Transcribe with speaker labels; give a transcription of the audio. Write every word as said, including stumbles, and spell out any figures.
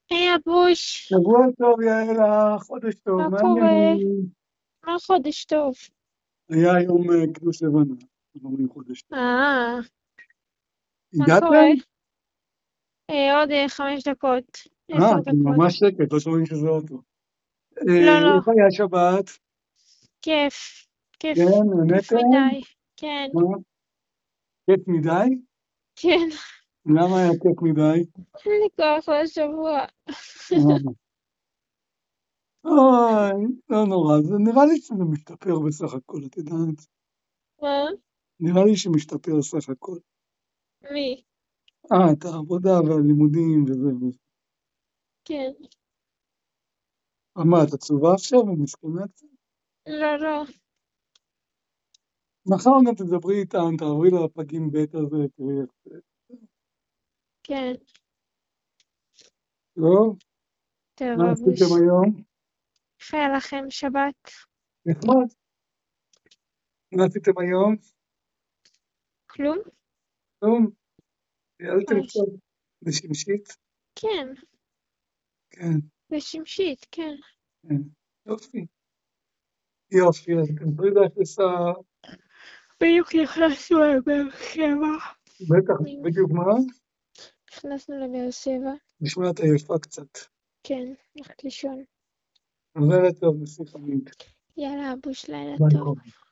Speaker 1: היי אבוש,
Speaker 2: שבוע טוב, יעלה, חודש טוב,
Speaker 1: מה
Speaker 2: מה
Speaker 1: קורה?
Speaker 2: העניינים?
Speaker 1: מה חודש טוב?
Speaker 2: היה היום אה, קידוש לבנה, אנחנו אומרים חודש טוב.
Speaker 1: אה, מה
Speaker 2: הגעתם?
Speaker 1: קורה? אה, עוד אה, חמש דקות,
Speaker 2: אה,
Speaker 1: עשר
Speaker 2: כי
Speaker 1: דקות.
Speaker 2: ממש שקט, לא שומעים שזה אוטו.
Speaker 1: לא,
Speaker 2: אה,
Speaker 1: לא,
Speaker 2: איך היה שבת?
Speaker 1: כיף, כיף,
Speaker 2: כן,
Speaker 1: כיף
Speaker 2: נהנתם?
Speaker 1: מדי. כן,
Speaker 2: מה? כיף מדי?
Speaker 1: כן,
Speaker 2: למה היה כיף מדי?
Speaker 1: אין לי כוח לשבוע.
Speaker 2: אה, אוי, לא נורא, זה נראה לי שזה משתפר בסך הכל, את יודעת?
Speaker 1: מה?
Speaker 2: נראה לי שמשתפר סך הכל.
Speaker 1: מי?
Speaker 2: אה, את העבודה והלימודים וזה וזה.
Speaker 1: כן.
Speaker 2: אה, מה, את עצובה עכשיו ומסכנה קצת?
Speaker 1: לא, לא,
Speaker 2: מחר גם תדברי איתם, תעברי לפגים בית הזה, תראי איך זה.
Speaker 1: כן.
Speaker 2: טוב,
Speaker 1: טוב
Speaker 2: מה עשיתם
Speaker 1: אבוש.
Speaker 2: היום?
Speaker 1: איך היה לכם שבת?
Speaker 2: נחמד. מה עשיתם היום?
Speaker 1: כלום?
Speaker 2: כלום. טיילתם
Speaker 1: אוי,
Speaker 2: קצת בשמשית?
Speaker 1: כן,
Speaker 2: כן,
Speaker 1: בשמשית, כן.
Speaker 2: כן. יופי. יופי, אז תדברי לאפס ה...
Speaker 1: בדיוק נכנסנו לבאר שבע.
Speaker 2: בטח, בדיוק מה?
Speaker 1: נכנסנו לבאר שבע.
Speaker 2: נשמעת עייפה קצת.
Speaker 1: כן, הולכת לישון.
Speaker 2: עוברת טוב, נשיא חמוד.
Speaker 1: יאללה, אבוש, לילה
Speaker 2: ביי
Speaker 1: טוב.
Speaker 2: קובי.